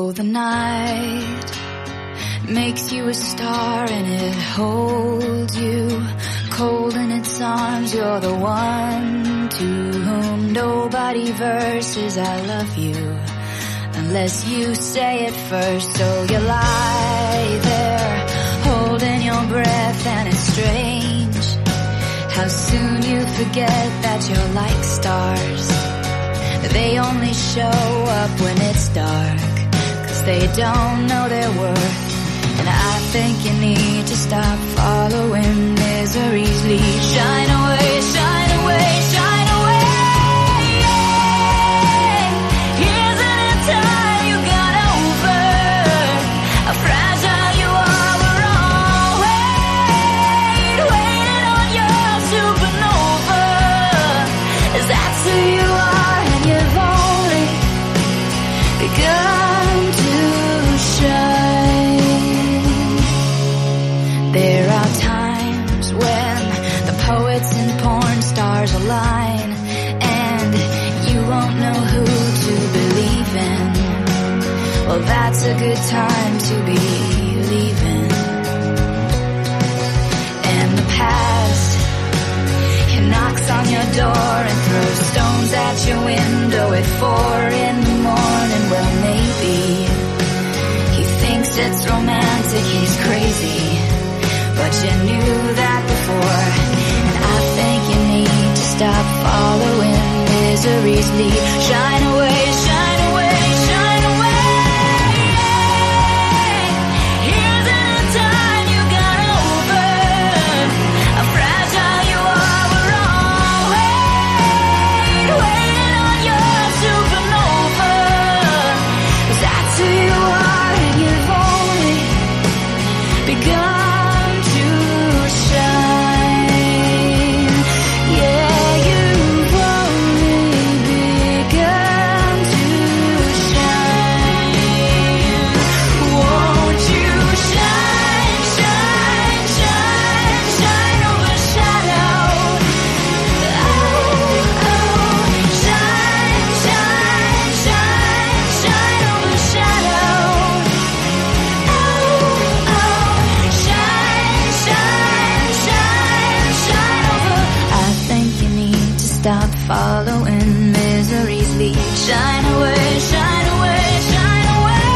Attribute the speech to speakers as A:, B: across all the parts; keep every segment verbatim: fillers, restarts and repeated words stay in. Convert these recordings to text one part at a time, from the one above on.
A: Oh, the night makes you a star and it holds you cold in its arms. You're the one to whom nobody verses I love you unless you say it first. So you lie there holding your breath, and it's strange how soon you forget that you're like stars. They only show up when it's dark, 'cause they don't know their worth. And I think you need to stop following misery's lead. Shine away, shine away, shine away. Isn't it time you got over how fragile you are? We're all wait, waiting on your supernova. Is that who you are? And you've only begun to shine. There are times when the poets and porn stars align, and you won't know who to believe in. Well, that's a good time to be leaving. And the past, it knocks on your door and throws stones at your window at four in the morning. Well, maybe he thinks it's romantic, he's crazy, but you knew that before. And I think you need to stop following misery's lead. Shine away, shine away, shine away. Isn't it time you got over how fragile you are? We're all wait, waiting on your supernova. 'Cause that's who you are, and you've only begun to shine. Yeah, you've only begun to shine. Won't you shine, shine, shine, shine, overshadow? Oh, oh, shine, shine, shine, shine, overshadow. Oh, oh, shine, shine, shine, shine over. I think you need to stop following misery's lead. Shine away, shine away, shine away.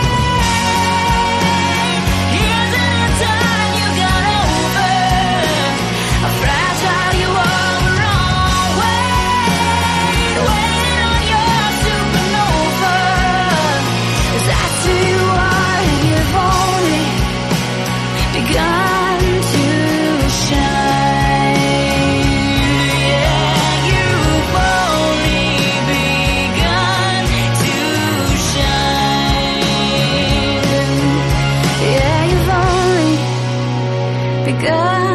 A: Isn't it time you got over how fragile you are? We're all wait, waiting on your supernova. 'Cause that's who you are, and you've only begun to shine. Yeah, you've only begun to shine. Yeah, you've only begun